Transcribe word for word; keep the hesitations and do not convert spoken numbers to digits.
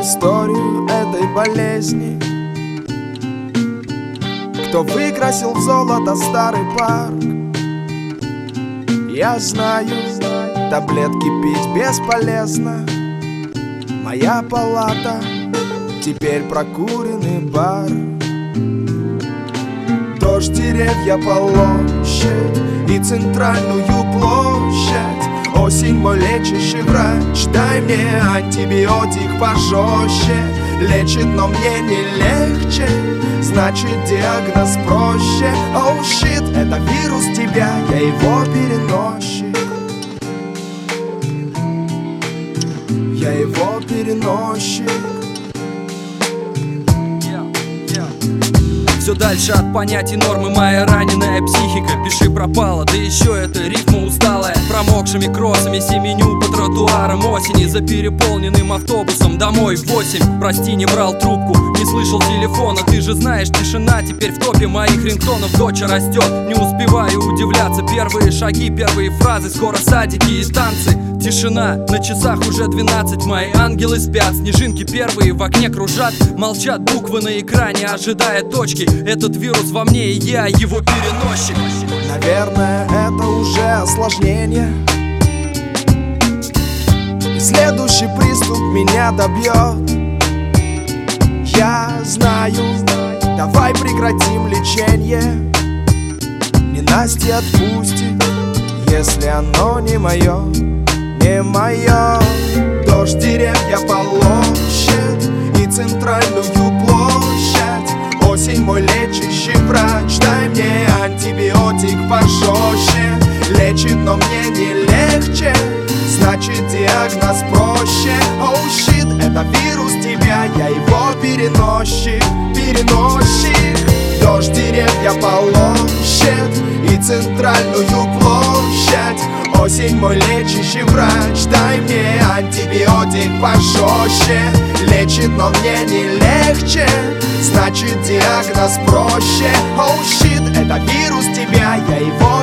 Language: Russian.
историю этой болезни. Кто выкрасил в золото старый парк? Я знаю, таблетки пить бесполезно. Моя палата теперь прокуренный бар. Дождь, деревья, полощадь и центральную площадь. Осень, мой лечащий врач, дай мне антибиотик пожестче. Лечит, но мне не легче, значит диагноз проще. Оу, щит, это вирус тебя, я его переносчик. Я его переносчик. Все дальше от понятий нормы моя раненая психика. Пиши пропала, да еще это рифма усталая. Промокшими кроссами семеню по тротуарам осени. За переполненным автобусом домой в восемь. Прости, не брал трубку, не слышал телефона. Ты же знаешь, тишина теперь в топе моих рингтонов. Дочь растет, не успеваю удивляться. Первые шаги, первые фразы, скоро садики и танцы. Тишина, на часах уже двенадцать. Мои ангелы спят, снежинки первые в окне кружат. Молчат буквы на экране, ожидая точки. Этот вирус во мне, и я его переносчик. Наверное, это уже осложнение, и следующий приступ меня добьет. Я знаю, давай прекратим лечение. Ненастье отпустит, если оно не мое, не мое. Дождь, деревья, полощадь и центральную площадь. Осень, мой лечащий врач, дай мне антибиотик пожестче. Лечит, но мне не легче, значит диагноз проще. Оу, щит, это вирус тебя, я его переносчик, переносчик. Дождь, деревья, полощадь и центральную площадь. Осень, мой лечащий врач, дай мне антибиотик пожестче. Лечит, но мне не легче, значит диагноз проще. Оу, щит, это вирус тебя, я его